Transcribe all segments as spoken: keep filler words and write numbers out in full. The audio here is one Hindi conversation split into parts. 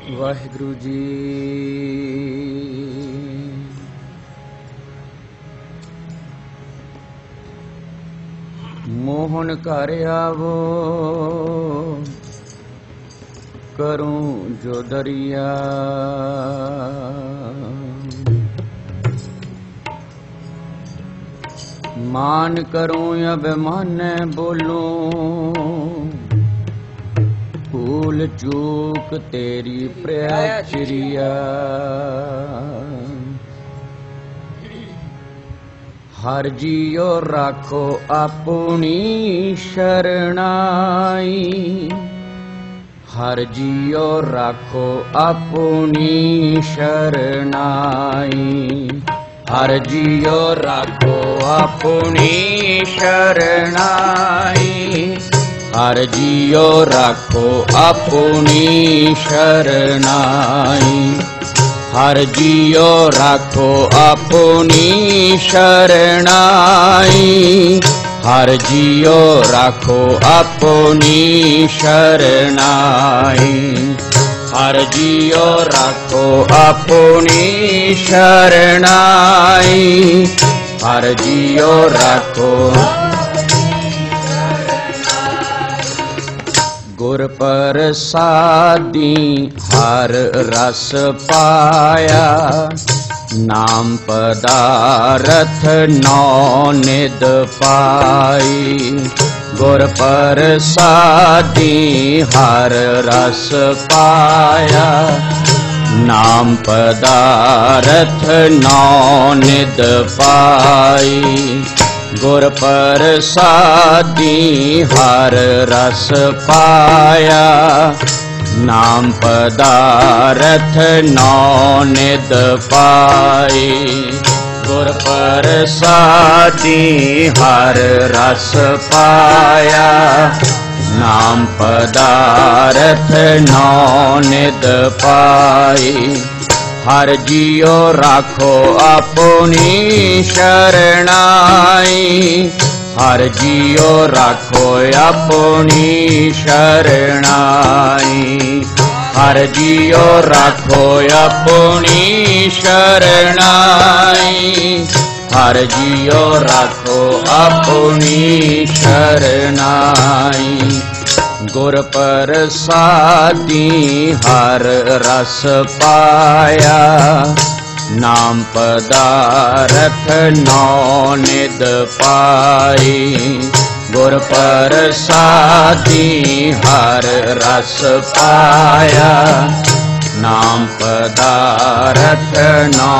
ਵਾਹਿਗੁਰੂ ਜੀ। ਮੋਹਨ ਘਰ ਆਵੋ ਕਰੂੰ ਜੋ ਦਰਿਆ, मान करूं अभिमाने बोलूं, भूल चूक तेरी प्रचरिया। हर जियो राखो अपनी शरणाई, हर जियो राखो अपनी शरणाई। हर जियो राखो अपनी शरणाई, हर जियो राखो अपनी शरणाई। हर जियो राखो अपनी शरणाई, हर जियो राखो अपनी शरणाई। हर जियो राखो अपनी शरणाई, हर जियो राखो। गुर प्रसादी हर रस पाया, नाम पदारथ नौ निध पाई। गुर प्रसादी हर रस पाया, नाम पदारथ नौ निध पाई। गुर प्रसादी हर रस पाया, नाम पदारथ नौ निध पाई। गुर प्रसादी हर रस पाया, नाम पदारथ नौ निध पाई। हर जियो राखो अपनी शरणाई, हर जियो राखो अपनी शरणाई। हर जियो राखो अपनी शरणाई, हर जियो राखो अपनी शरणाई। गुर प्रसादी हर रस पाया, नाम पदारथ नौ निध पाई। गुर प्रसादी हर रस पाया, नाम पदारथ नौ।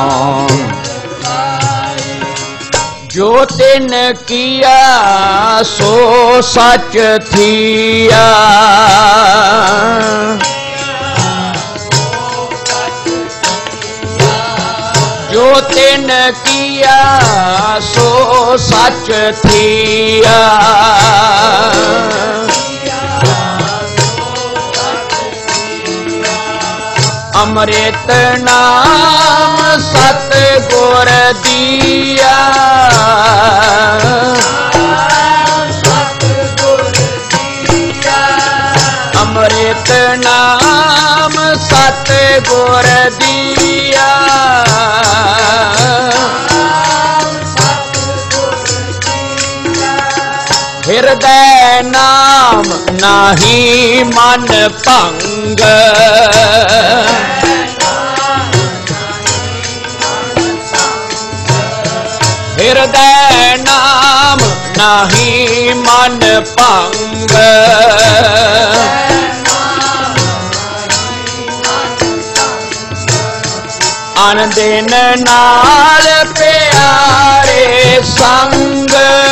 जो तिन किया सो सच थिया, जो तिन किया सो सच थिया। अमृत नाम सतगुर दिया, अमृत नाम सतगुर दिया। हृदय नाम नाही मन भंग, हृदय नाम नाही मन भंग। अन दिन नाल प्यारे संग,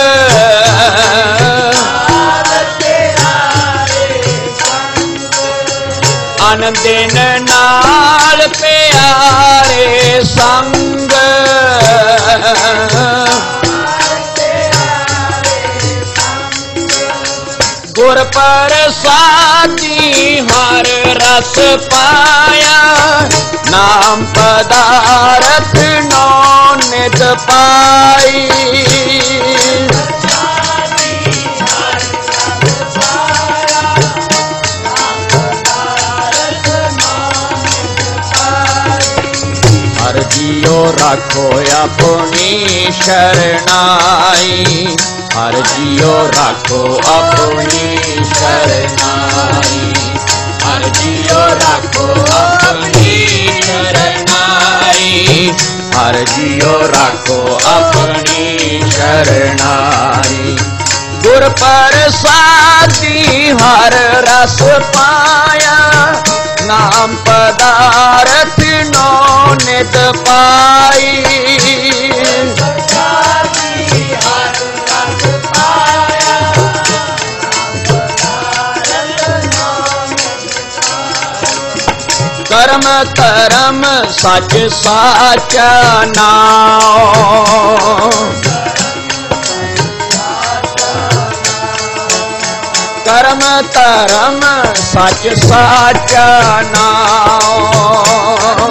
अन दिन नाल प्यारे संग। गुर प्रसादी हर रस पाया, नाम पदारथ नौ निध पाई। राखो अपनी शरणाई, हर जियो राखो अपनी शरणाई, हर जियो राखो अपनी शरणाई, हर जियो राखो अपनी शरणाई। गुर प्रसादी हर रस पाया, नाम पदारथ नो नित पाई। कर्म धर्म सच साचा नाम, कर्म धर्म सच साचा नाम,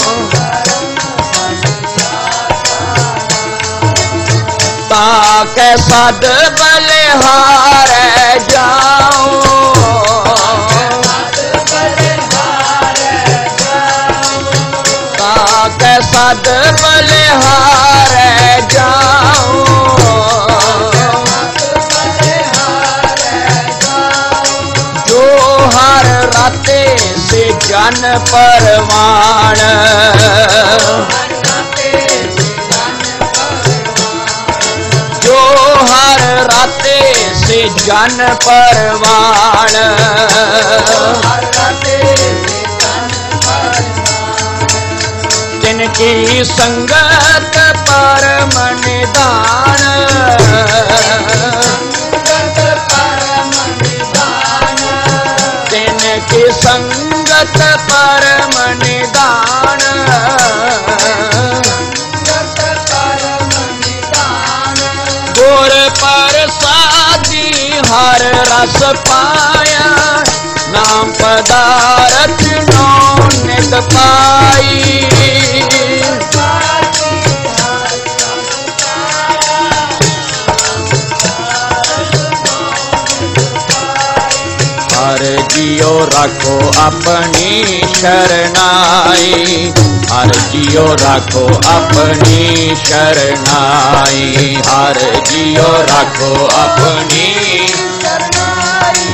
ताके सद बलिहारे जाऊं, ताके सद बलिहारे जाऊं, जो हर राते से जन परवान, जो हर राते से जन परवान, जिनकी संगत परम निदान, जिनकी संगत परम निदान, गुर प्रसादी हर रस पाया, नाम पदारथ नो नित पाई। हर जियो राखो अपनी शरणाई, हर जियो राखो अपनी शरणाई, हर जियो राखो अपनी शरणाई।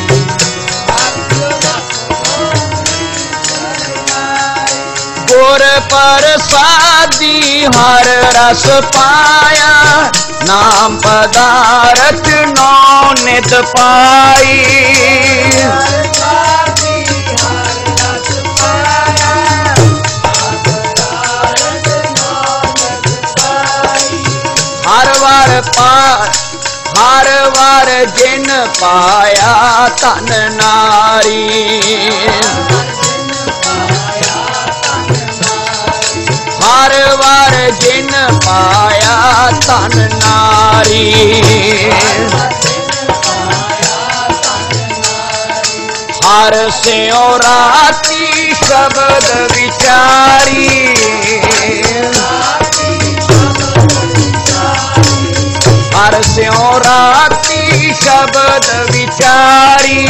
गुर प्रसादी हर रस पाया, नाम पदारथ नो नित पाई। हर वार पार हर वार जिन पाया तन नारी, हर वार जिन पाया तन नारी, हर स्यों राती शब्द विचारी, हर स्यों राती शब्द विचारी,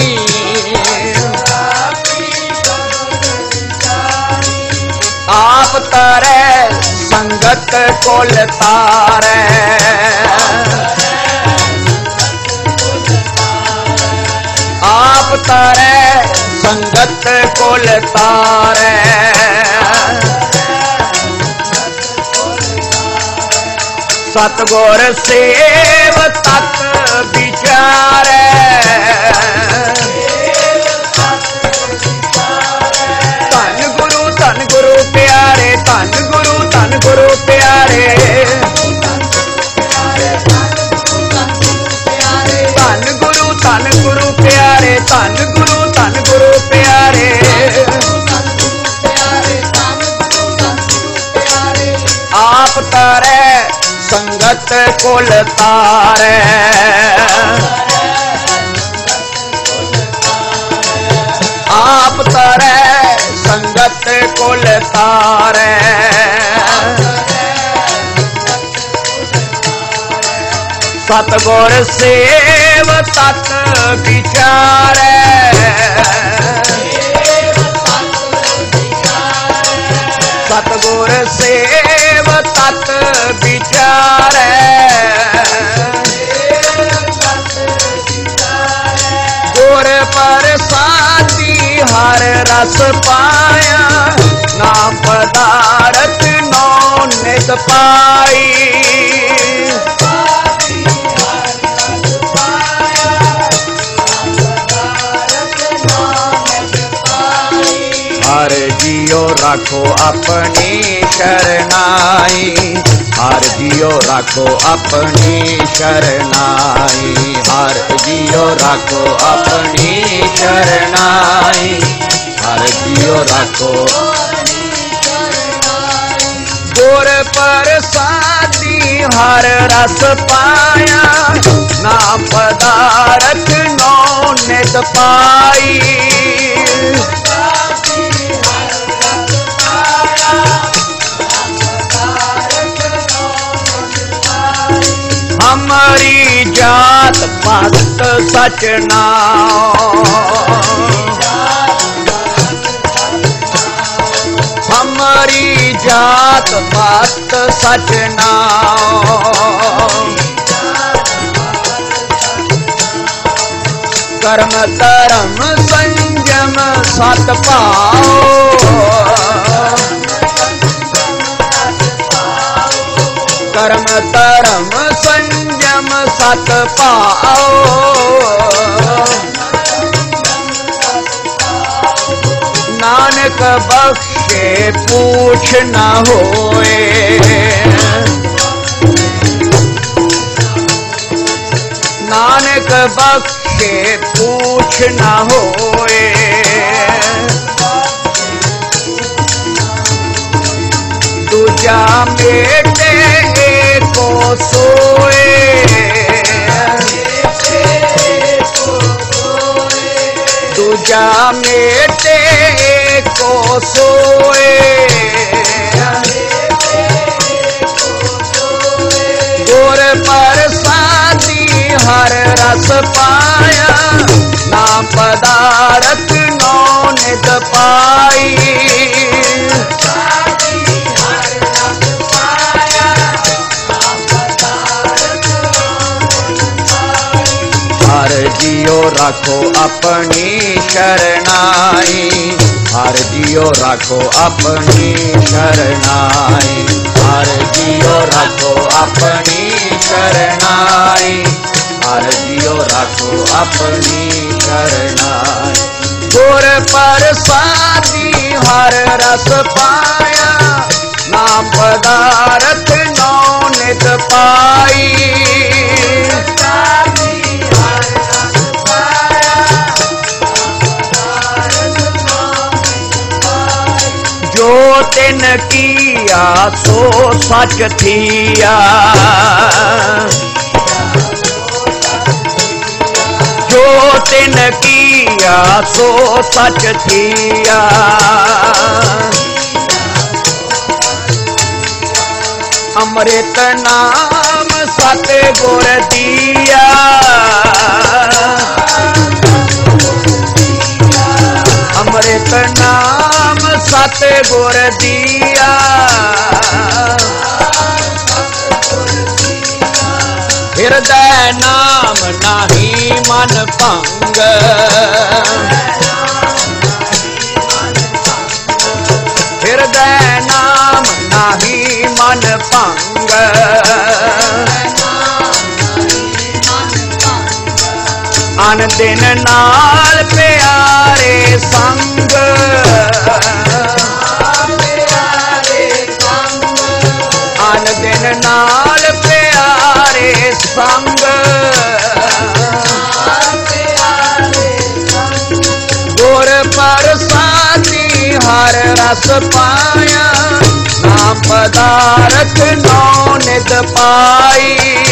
आप तारे संगत कुल तारे, आप तारे संगत कुल तारे, सतगुर सेव तक विचारे, धन गुरु धन गुरु प्यारे, धन गुरु धन गुरु प्यारे, धन गुरु धन गुरु प्यारे, धन गुरु धन गुरु प्यारे। आप तारे संगत कुल तारे, आप तारे संगत कुल तारे, सतगुर सेव तक विचारे, सतगुर सेव तत विचारै गुर प्रसादी हर रस पाया नाम पदारथ नौ नित पाई हर जियो राखो अपनी शरणाई हर जियो राखो अपनी शरणाई हर जियो राखो अपनी शरणाई हर जियो राखो गुर प्रसादी हर रस पाया नाम पदारथ नौ नित पाई हमारी जात पात सच नाम हमारी जात पात सच नाम कर्म धर्म संयम सत पाओ कर्म धर्म संयम सत पाओ नानक बख्शे पूछ न होए नानक बख्शे पूछ न होए दूजा मेटे को सोए दूजा मेटे को सोए गुर प्रसादी हर रस पाया नाम पदारथ नौ नित पाई हर जियो राखो अपनी शरणाई हर जियो राखो अपनी शरणाई हर जियो राखो अपनी शरणाई हर जियो राखो अपनी शरणाई गुर प्रसादी हर रस पाया नाम पदारथ नौ नित पाई जो तिन किया सो सच थिया जो तिन किया सो सच थिया अमृत नाम सत गुर दिया अमृत नाम सत गुर दिया हृदय नाम नाही मन भंग हृदय नाम नाही मन भंग अन दिन नाल प्यारे संग अन दिन नाल प्यारे संग गुर प्रसादी हर रस पाया नाम पदारथ नौ नित पाई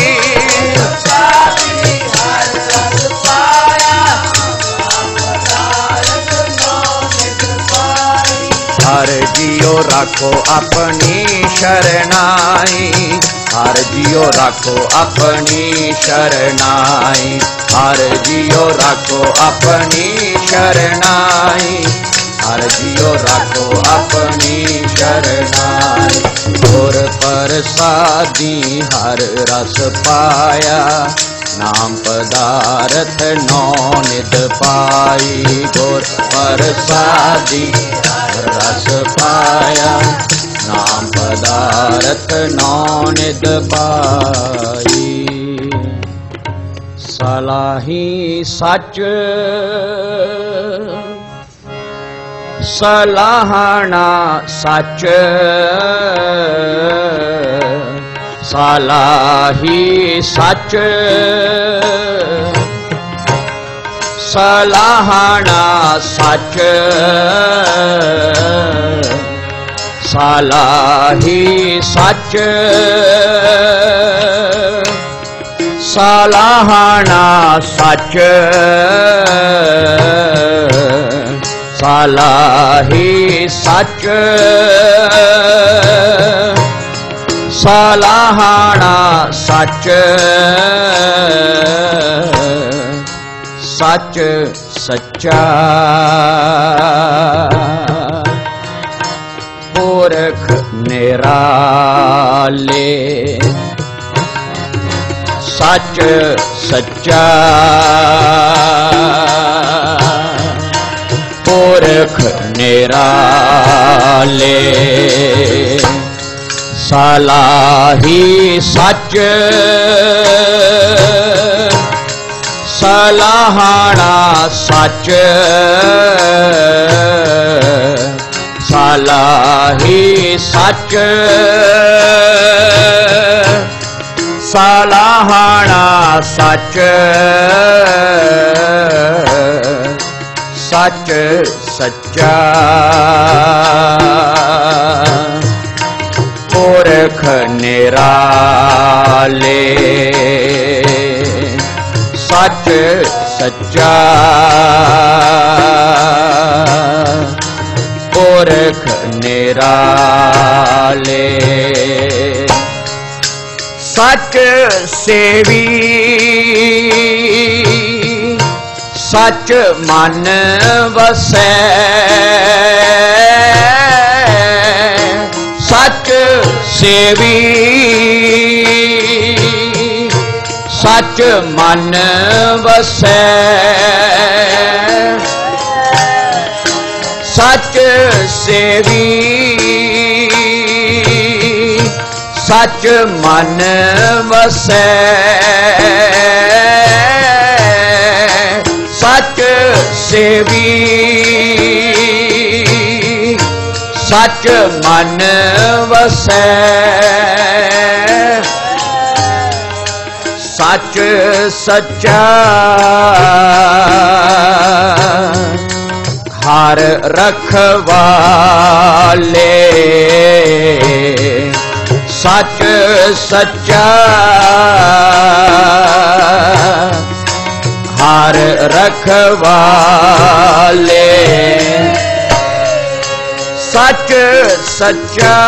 हर जियो राखो अपनी शरणाई हर जियो राखो अपनी शरणाई हर जियो राखो अपनी शरणाई हर जियो राखो अपनी शरणाई गुर पर प्रसादी हर रस पाया, नाम पदारथ नौ निध पाई। गुर प्रसादी हर रस पाया, नाम पदारथ नौ निध पाई। सलाही सच सलाहना सच, सलाही सच सलाहना सच, सलाही सच सलाहना सच, सलाही सच सलाहना सच। सच सच्चा पुरख निराले, सच सच्चा पुरख निराले। सलाही सच सलाहना सच, सलाही सच सलाहना सच। सच सच्चा पुरख निराले, सच सच्चा पुरख निराले। सच सेवी सच मन वसै, सच सेवी सच मन वसै, सच सेवी सच मन वसै, सच सेवी सच मन वसै। सच सच्चा हर रखवाले, सच सच्चा हर रखवाले। सच सच्चा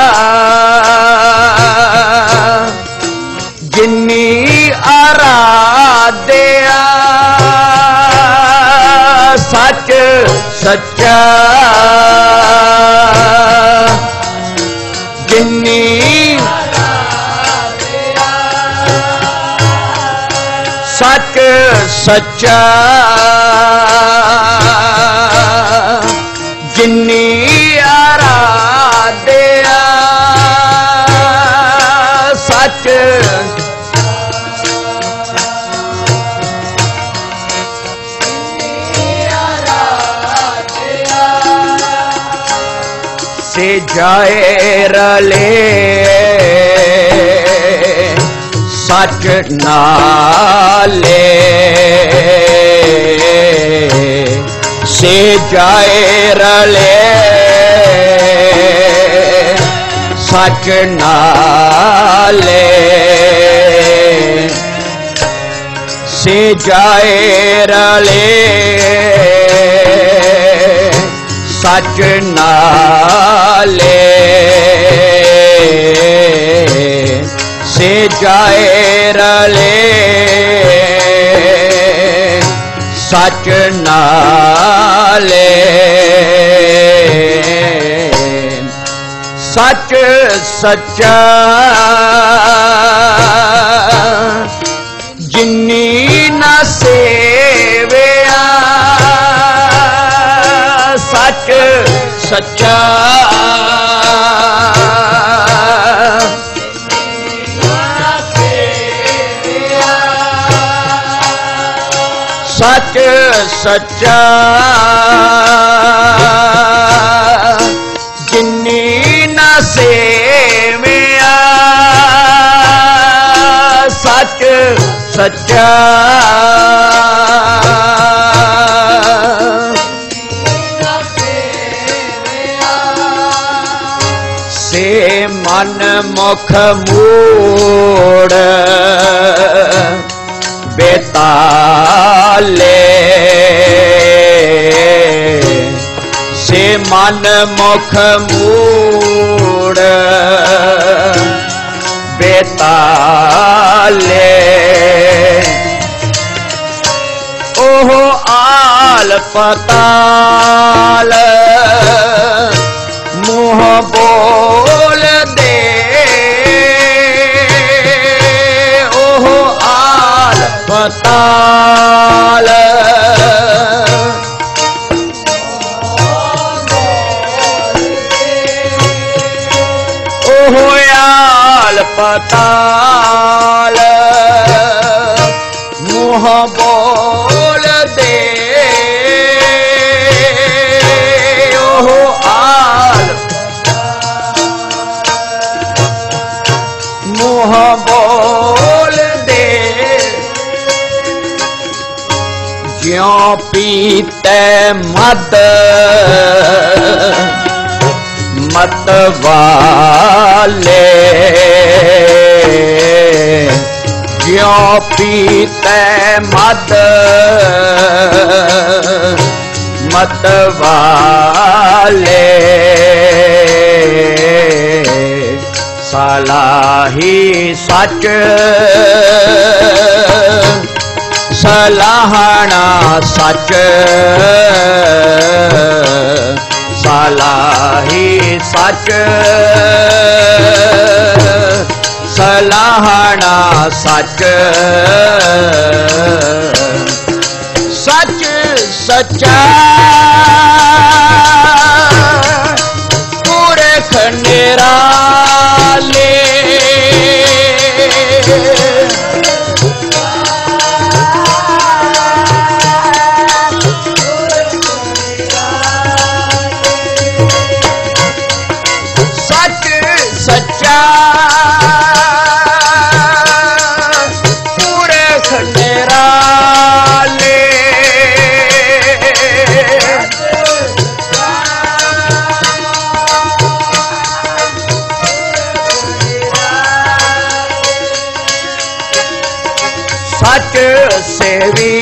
जिन्नी आराध्या, सच सच्चा जिन्नी सच सच्चा जिन्नी आराध्या, सच से जाए रले, सच नाले से जाए रले, सच नाले से जाए रले, सच नाले से जाए रले, सच नाले सच सच्चा जिन्नी न सेविया सच सच्चा सच सच्चा जिन्नी न सेविया सच सच्चा से मन मुख मूड बेताले से मन मुख मूड बेताले ओहो आल पताल मुँह बोल दे ओहो आल पताल ओहो आल पताल मुँह बोल दे ओहो आल मुँह बोल दे ज्यों पीते मद मत वाले ज्यों पीते मद मत वाले सलाही सच सलाहना सच सलाही सच सलाहना सच सच सच्चा पुरख निराले सच सेवी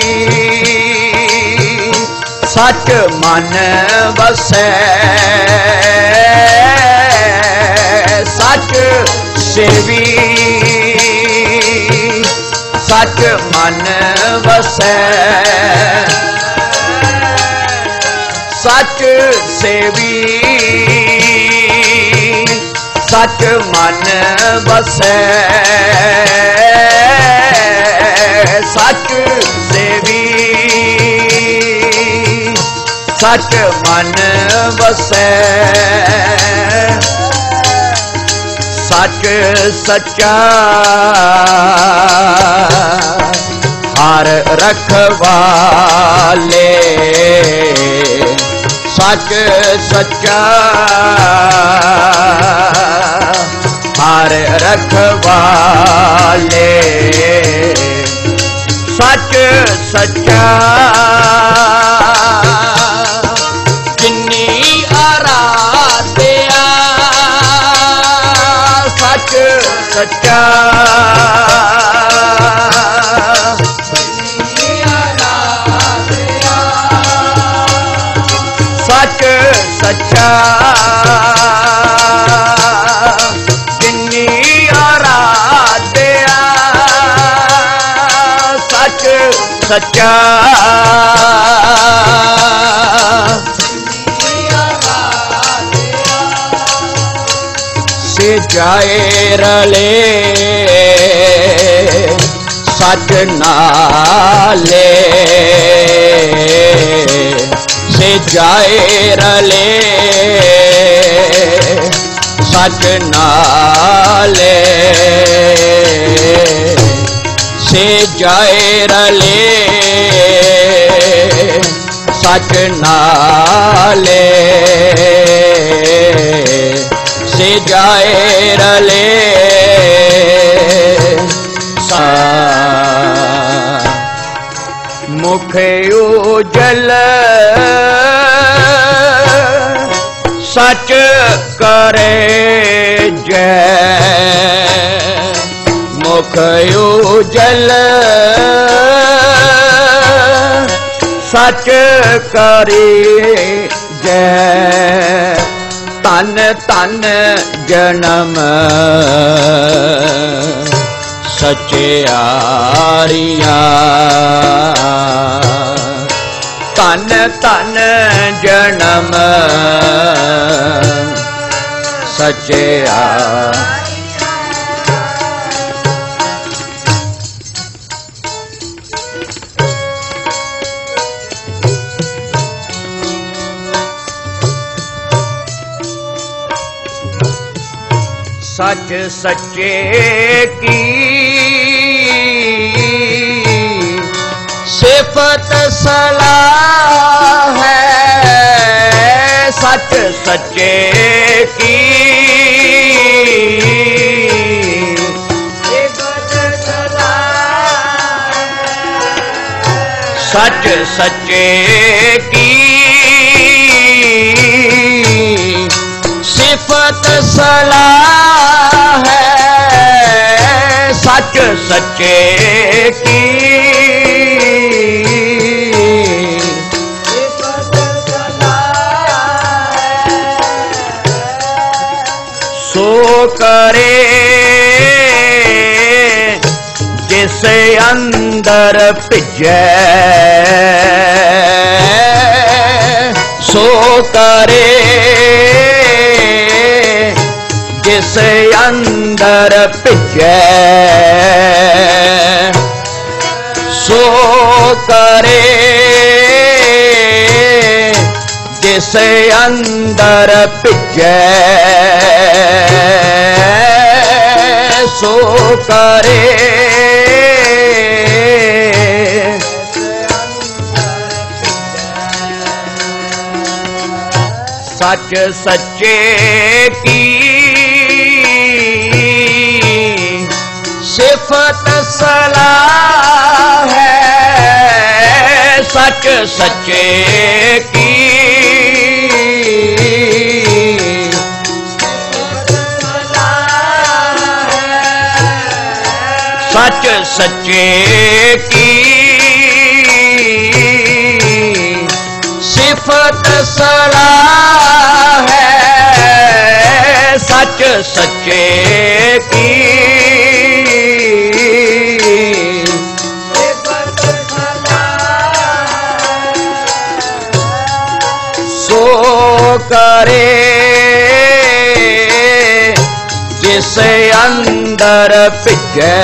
सच मन बसै सच सेवी सच मन बसै सच सेवी सच मन बसै सच सेवी सच मन बसै सच सच्चा हर रखवाले सच सच्चा हर रखवाले सच सच्चा जिन्नी आराध्या सच सच्चा सच सच्चा जिन्नी आराध्या सच सच्चा जाए रले सच नाले से जाए रले सच नाले से जाए रले सच नाले से जाए रले मुख उजल सच करे जय मुख उजल सच करी जय तन तन जन्म सचियारिया तन तन जन्म सचिया सच सच्चे की सिफत सलाह है सच सच्चे की सिफत सलाह सच सच्चे की सिफत सलाह है सच सच्चे की सिफत सलाह सो करे जिसे अंदर भिजे सो करे जिसे अंदर भिजे सो करे जिसे अंदर भिजे सो करे सच सच्चे की सिफत सलाह है सच सच्चे की सच सच्चे की सिफत सलाह है सच सच्चे की सो करे जिसे अंदर भिजे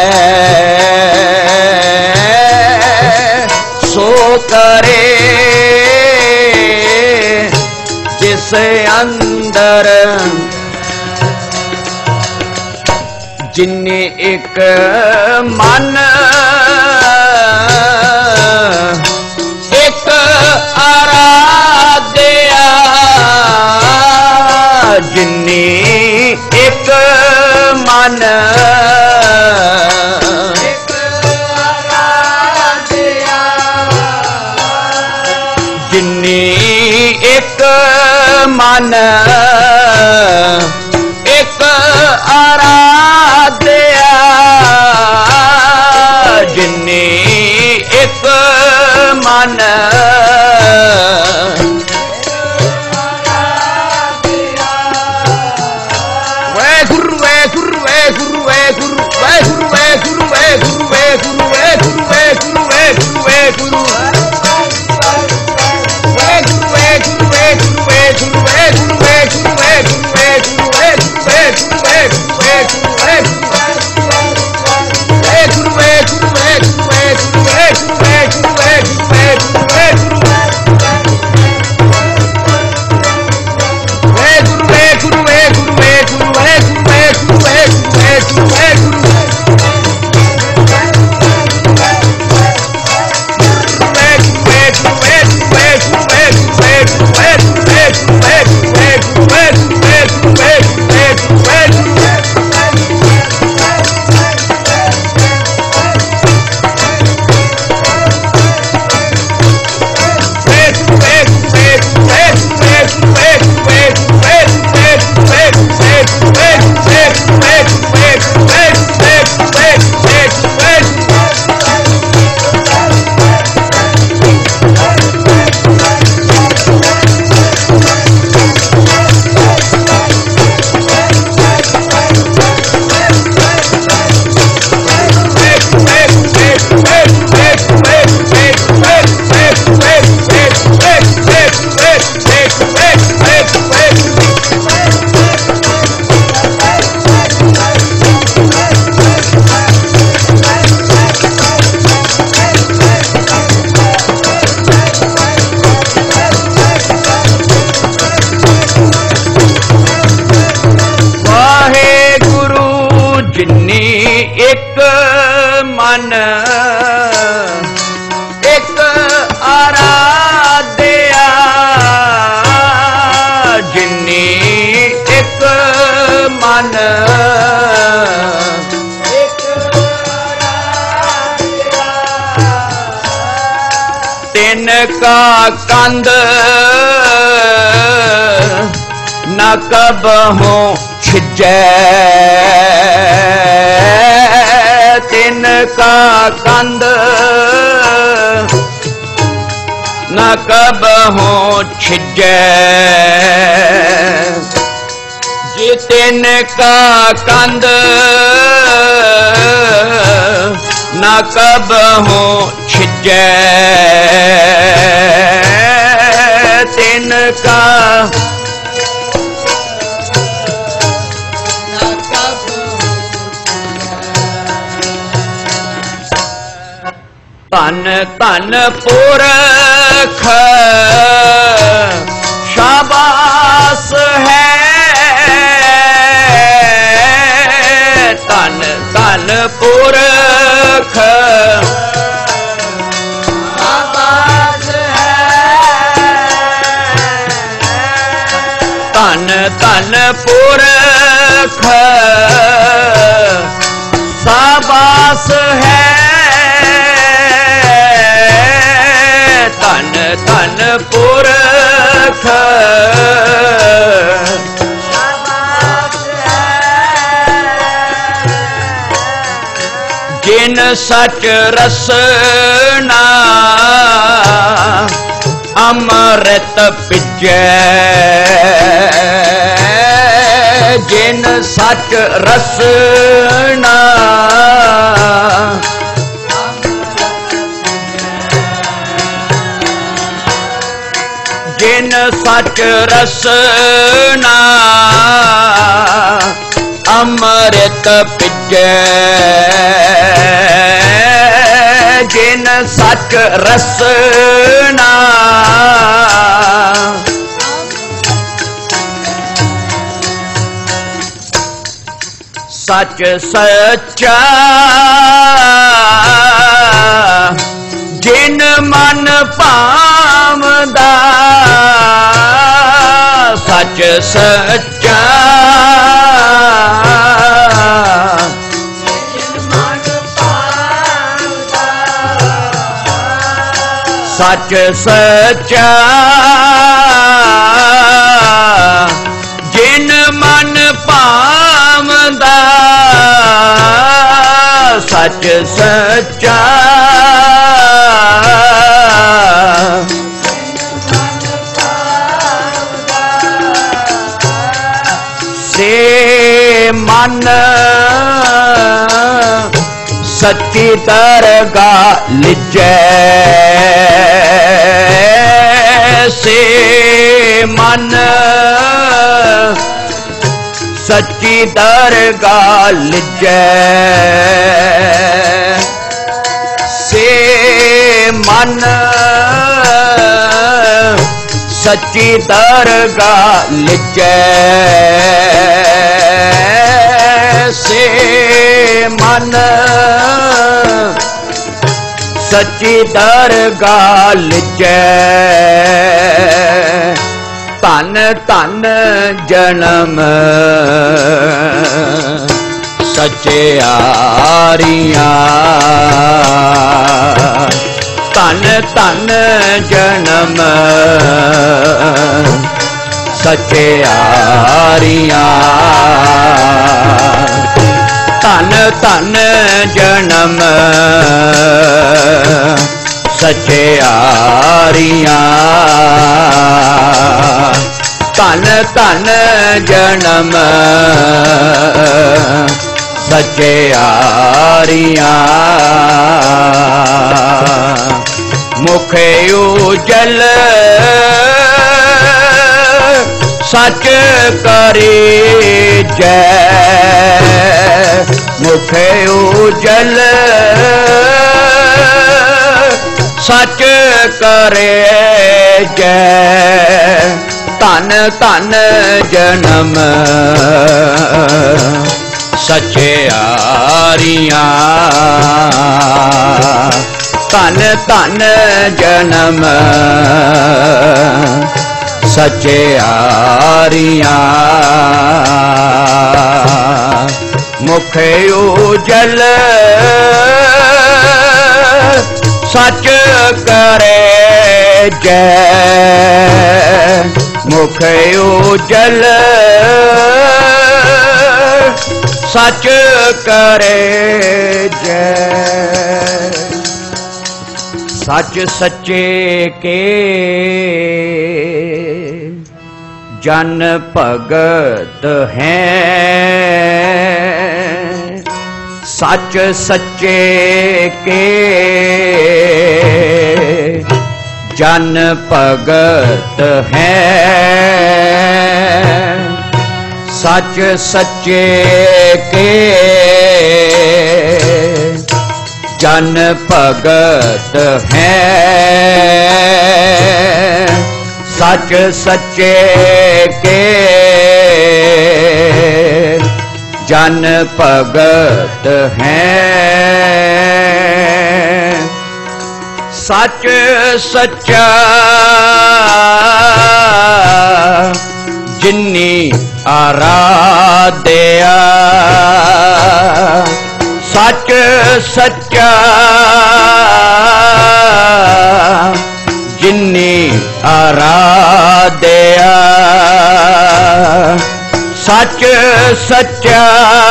सो करे जिसे अंदर जिन्ने एक मन एक आराध्या जिन्ने एक मन एक आराध्या जिन्ने एक मन एक आराध्या जिन्ने एक मन वे गुरु वे गुरु वे गुरु वे गुरु वे गुरु वे गुरु वे गुरु वे गुरु वे गुरु वे गुरु वे गुरु वे गुरु Hey, मन तिनका कंद न कबहु छिजै तिनका कंद न कबहु छिजै जे तिनका कंद न कबहु छिजै तिनका धन धन पुरख शाबाश है धन धन पुरख शाबाश है धन धन पुरख शाबाश है धन धन पुरख जिन सच रसना अमृत पिजै जिन सच रसना जिन सच रसना अमृत पिजै जिन सच रसना सच सच्चा जिन मन पावदा सच सच्चा सच सच्चा जिन मन पावदा सच सच्चा से मन सच्ची दरगाह लिजै से मन सच्ची दरगाह लिजै से मन सच्ची दरगाह लिजै से मन सच्ची दरगाह लिजै धन धन जन्म सच्चियारियां धन धन जन्म सच्चियारियां धन धन जन्म सच्चियारियां धन धन जन्म सच्चियारियां मुख उजल सच करे जय मुख उजल सच करे जय धन धन जन्म सच्चियारियां धन धन जन्म सचयारियां मुख उजल सच करे जय मुख उजल सच करे जय सच सच्चे के जन भगत हैं सच सच्चे के जन भगत हैं सच सच्चे के जन भगत हैं सच सच्चे के जन भगत हैं सच सच्चा जिन्नी आराध्या सच सच्चा जिन्नी आराध्या सच सच्चा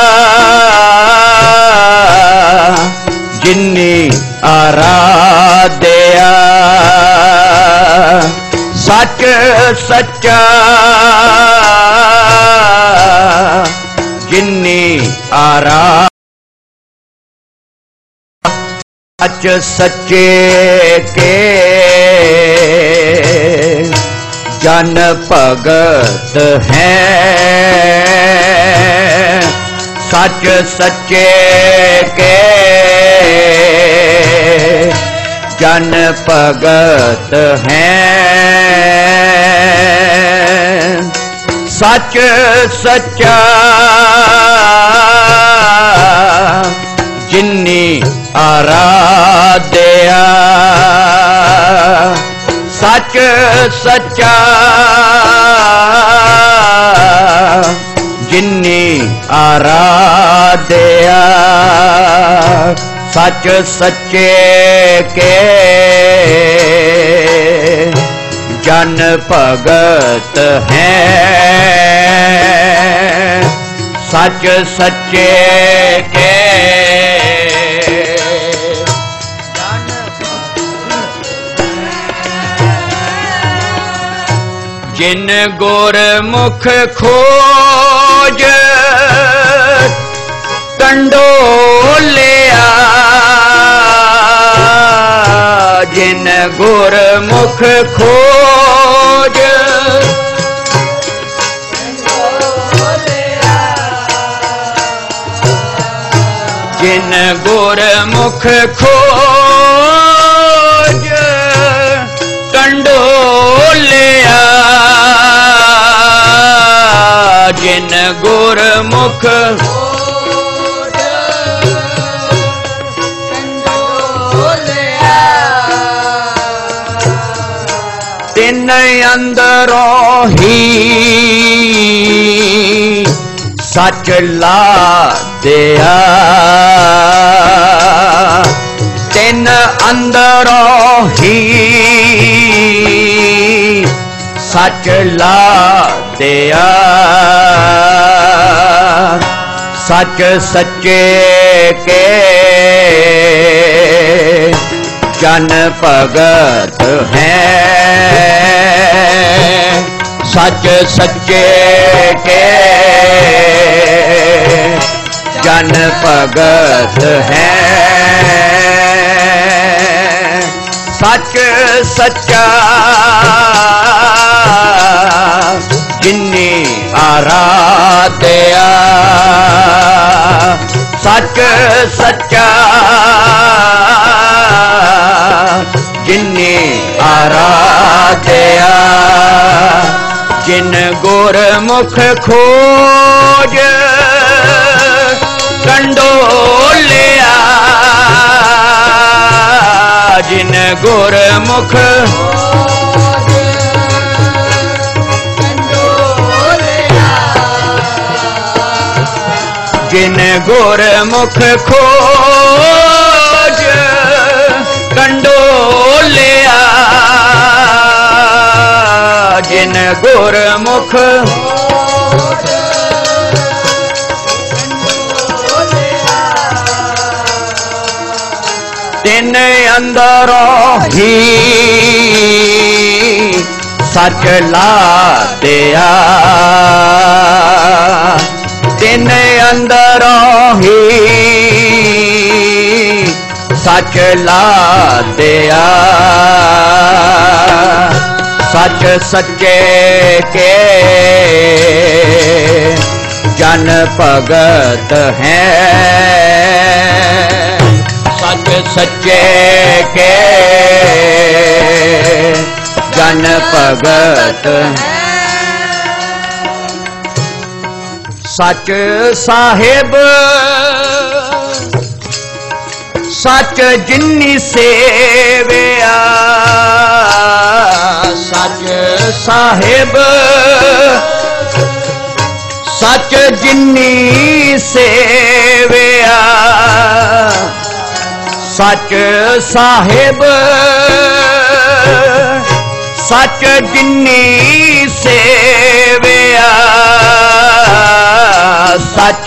जिन्नी आराध्या सच सच्चा जिन्नी आराध्या सच सच्चे के जन भगत हैं सच सच्चे के जन भगत हैं सच सच्चा जिन्नी आराध्या सच सच्चा जिन्नी आराध्या सच सच्चे के जन भगत हैं सच सच्चे के जिन गुरमुख खोज कंडोलिया जिन गुरमुख खोज जिन गुरमुख खोज कंडोलिया जिन गुरमुख तिन अंदरों ही सच ला दिया तिन अंदरों ही सच ला दिया सच सच्चे के जन भगत हैं सच सच्चे के जन भगत हैं सच सच्चा जिन्नी आराध्या सच सच्चा जिन्नी आराध्या जिन गुरमुख खोज कंडोलिया जिन गुरमुख जिन गुरमुख खोज कंडोलिया, जिन गुरमुख तिन अंदरों ही सच ला दिया, तिन अंदरों ही सच ला दिया। सच सच्चे के जन भगत हैं, सच सच्चे के जन भगत हैं। सच साहिब सच जिन्नी सेविया, सच साहिब सच जिन्नी सेविया, सच साहिब सच जिन्नी सेविया, सच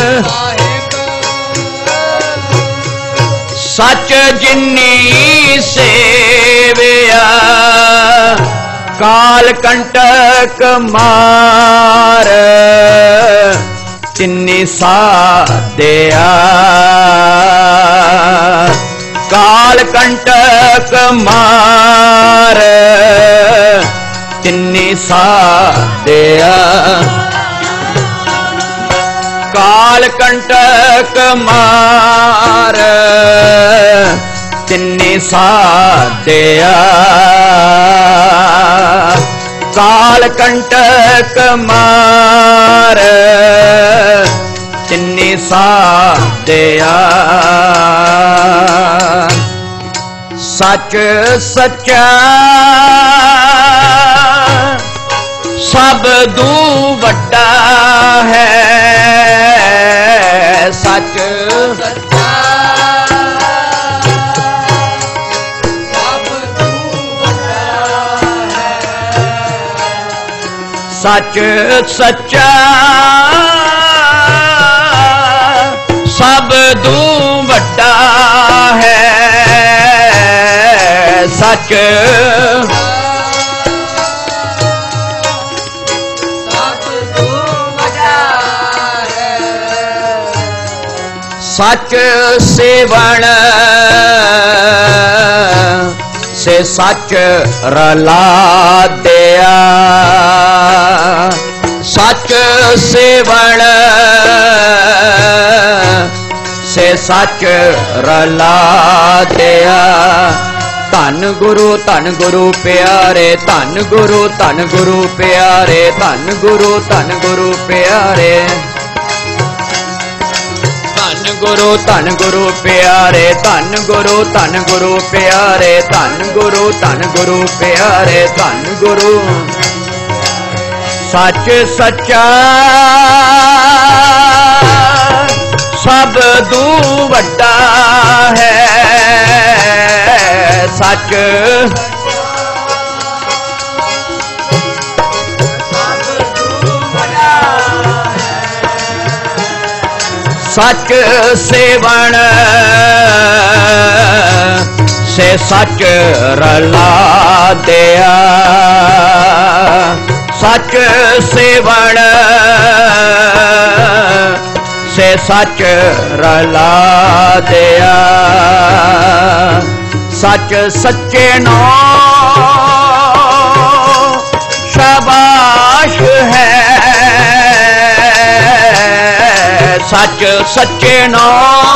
सच जिन्नी सेविया। काल कंटक मार तिन्नी साधिया, काल कंटक मार तिन्नी साधिया, काल कंटक मार तिन्नी साधिया, काल कंटक मार तिन्नी साधिया। सच सच्चा सब दू वड्डा है, सच सच्चा सब दू वड्डा है, सच सच्चा सब दू वड्डा है, सच सच सेवण से सच रला दिया, सच सेवण से सच रला दिया। धन गुरु धन गुरु प्यारे, धन गुरु धन गुरु प्यारे, धन गुरु धन गुरु प्यारे, धन गुरु धन गुरु प्यारे, धन गुरु धन गुरु प्यारे, धन गुरु धन गुरु प्यारे, धन गुरु। सच सच्चा सब दू वड्डा है, सच सच सेवण से सच रला दिया, सच सेवण से सच रला दिया। सच सच्चे नौ शाबाश है, सच सच्चे नौ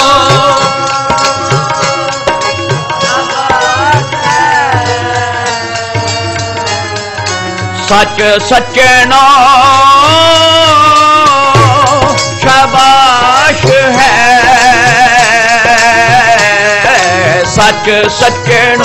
सच सच्चे नौ शाबाश है, सच सच्चे नौ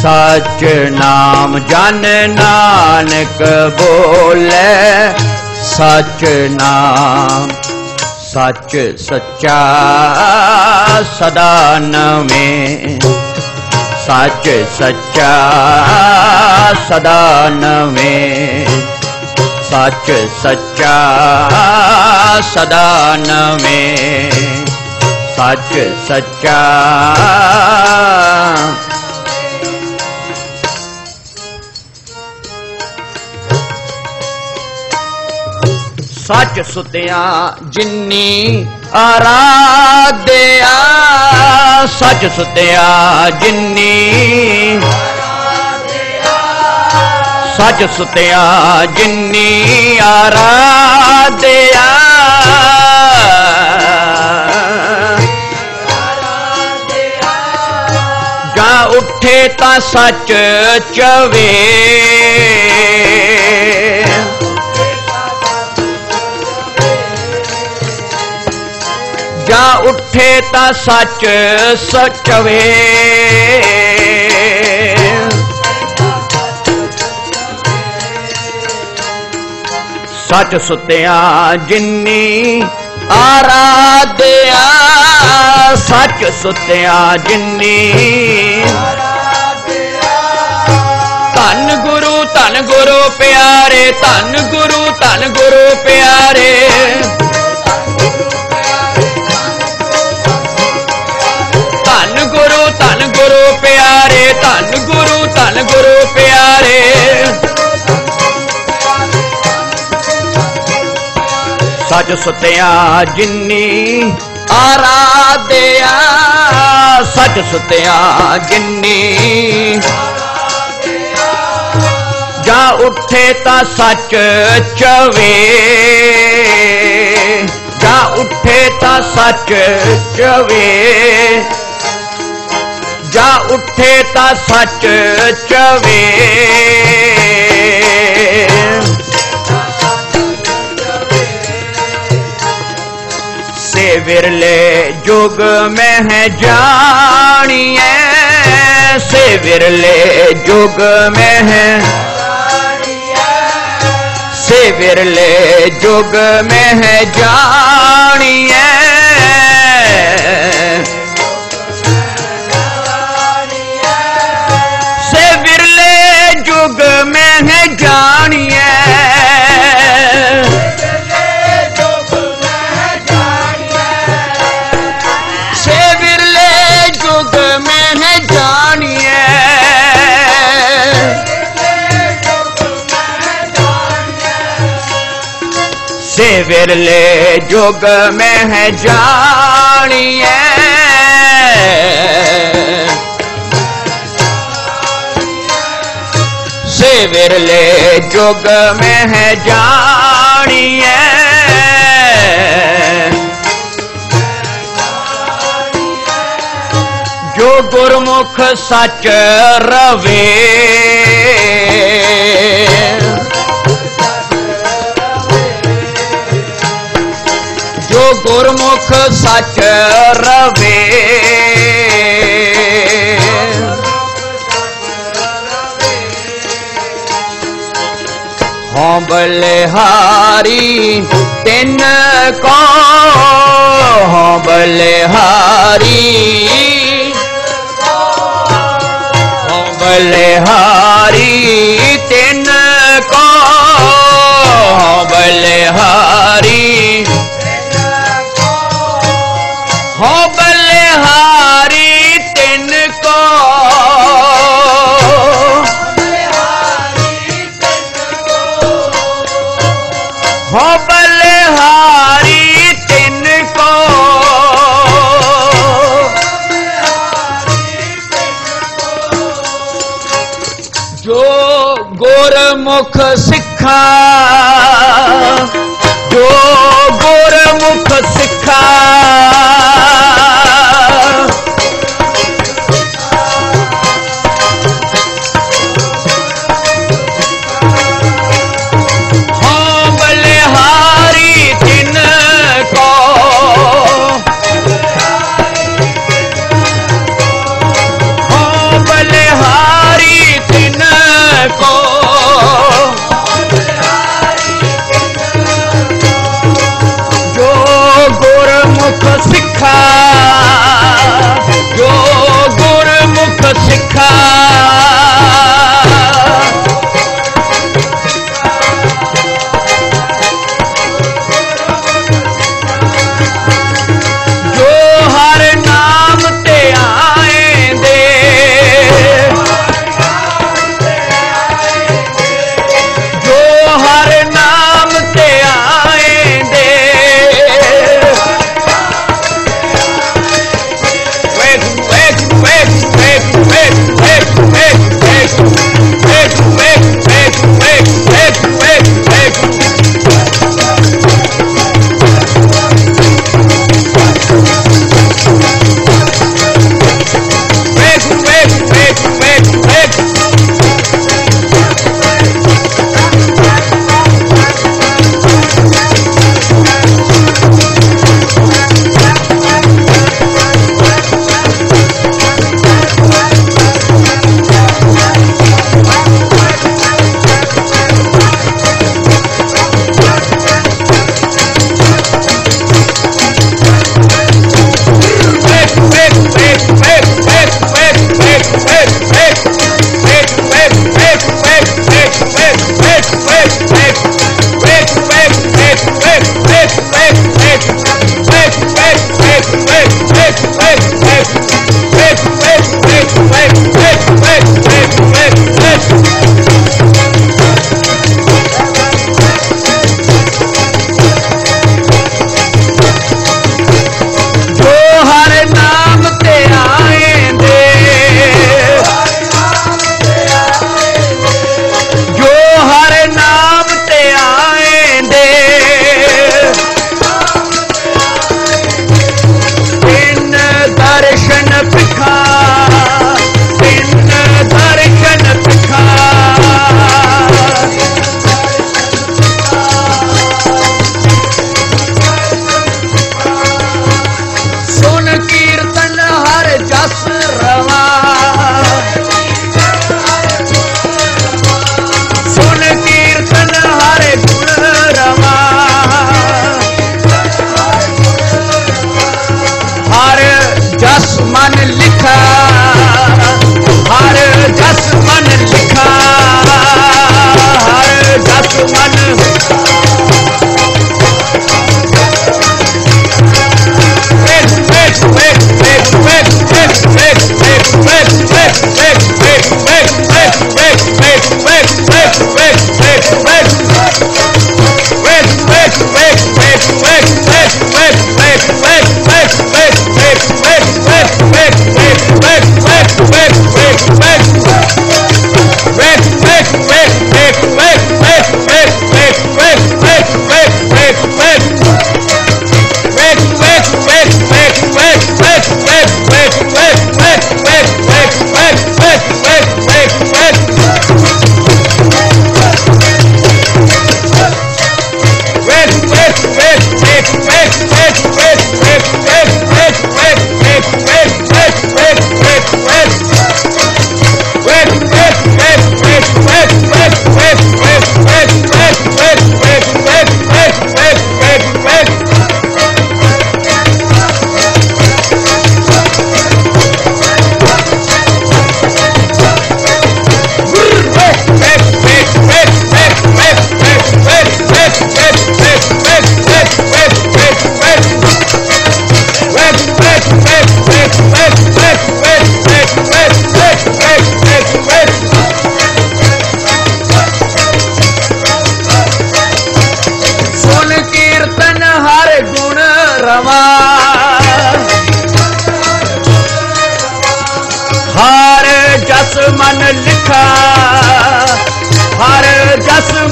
सच नाम जन नानक बोले, सच नाम सच सच्चा सदा नवें, सच सच्चा सदा नवें, सच सच्चा सदा नवें, सच सच्चा। सच सुतिया जिन्नी आराध्या, सच सुतिया जिन्नी, सच सुतिया जिन्नी आराध्या, जा उठे ता सच चवे, जा उठे ता सच सचवे, सच सुतिया जिन्नी आराध्या, सच सुतिया जिन्नी, धन गुरु धन गुरु प्यारे, धन गुरु धन गुरु प्यारे, धन गुरु धन गुरु प्यारे, धन गुरु धन गुरु प्यारे, सच सुतिया जिन्नी आराध्या, सच सुतिया जिन्नी, जा उठे ता सच चवे, जा उठे ता सच चवे, जा उठे ता सच चवे, से विरले जुग में है जानिए, से विरले जुग में है, से विरले जुग में है जानिए, से विरले जुग में है जानिए, से विरले जुग में है जानिए, से विरले जुग में है जानिए, से विरले जुग में है जानिए, जो गुरमुख सच रवे, जो गुरमुख सच रवे, हों बलिहारी तिन को, हों बलिहारी, हों बलिहारी तिन को, हों बलिहारी, हो बलिहारी तिनको, हो बलिहारी तिनको, जो गुरमुख सिखा, जो गुरमुख सिखा,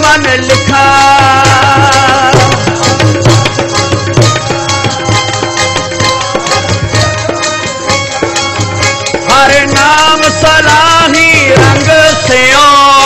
मन लिखा। हर नाम सलाही रंग स्यो।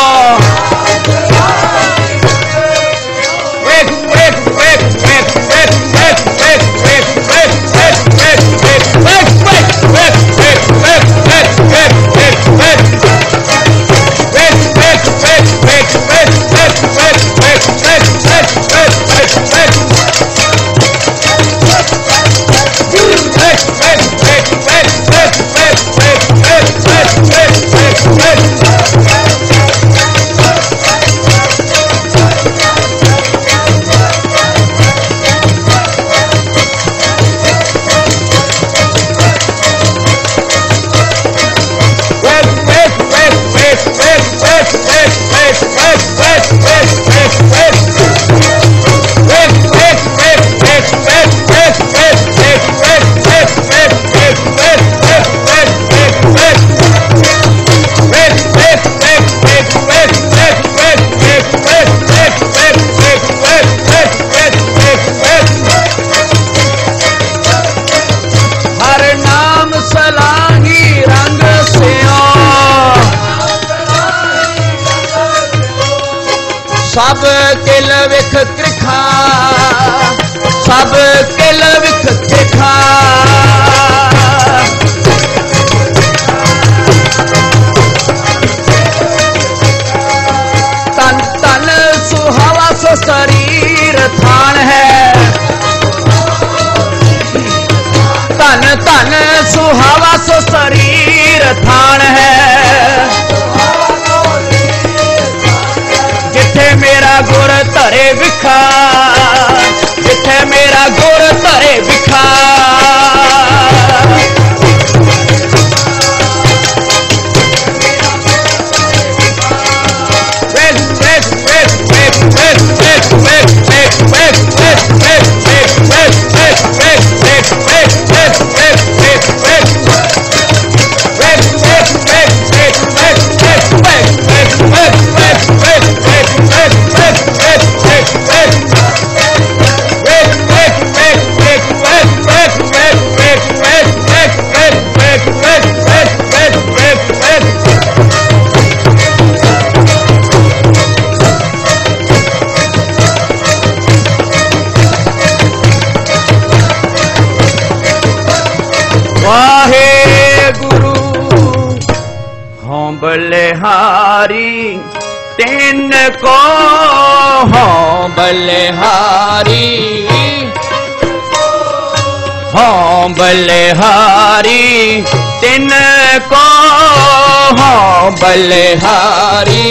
सब किल विख त्रिखा, सब किल विख त्रिखा। तन तन सुहावा सो शरीर थान है। तन तन सुहावा सो शरीर थान है। मेरा गुर धरे विखा, जिथे मेरा गुर धरे विखा। वाहे गुरु हों बलिहारी तीन को, हों बलिहारी, हों बलिहारी तीन को, हों बलिहारी।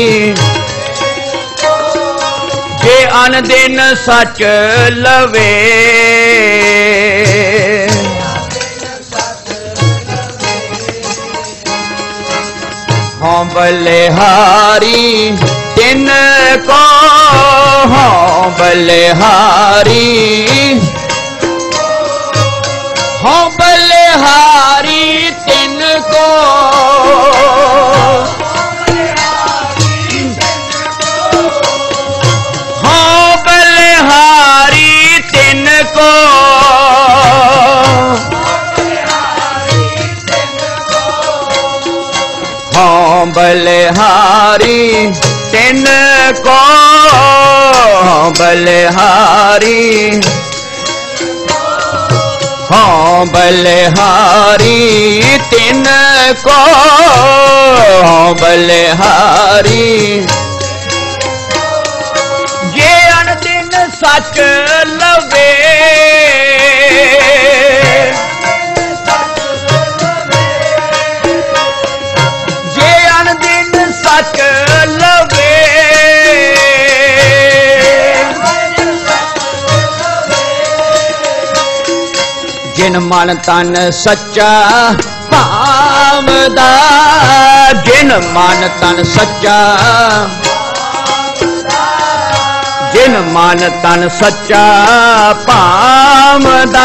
जे अन दिन सच लवे, हों बलिहारी तिन को, हों बलिहारी, हों बलिहारी तिन को, हों बलिहारी तिन को, हों बलिहारी तिन को, बलिहारी, हों बलिहारी तिन को, बलिहारी। ये अन दिन सच लवे, सच लवे, जिन मन तन सच्चा भावदा, जिन मन तन सच्चा, जिन मन तन सच्चा भावदा,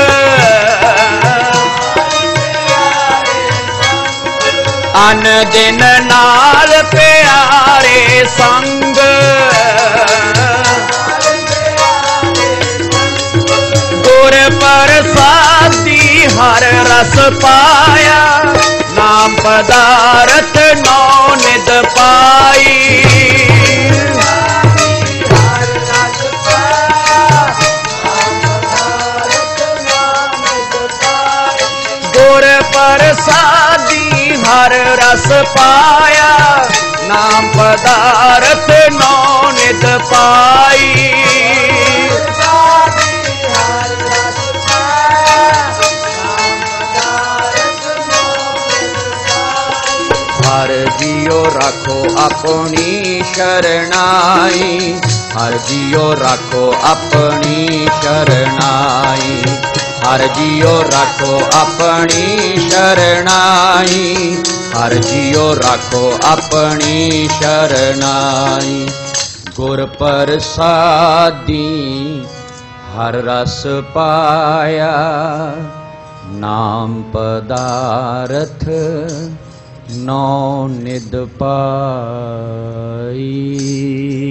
अन दिन नाल प्यारे संग गुर प्रसादी हर रस पाया नाम पदारथ नौ निध पाई गुर प्रसादी हर रस पाया नाम पदारथ नौ निध पाई हर जियो रखो अपनी शरणाई हर जियो रखो अपनी शरणाई हर जियो रखो अपनी शरणाई हर जियो रखो अपनी शरणाई गुर प्रसादी हर रस पाया नाम पदारथ नौ निध पाई।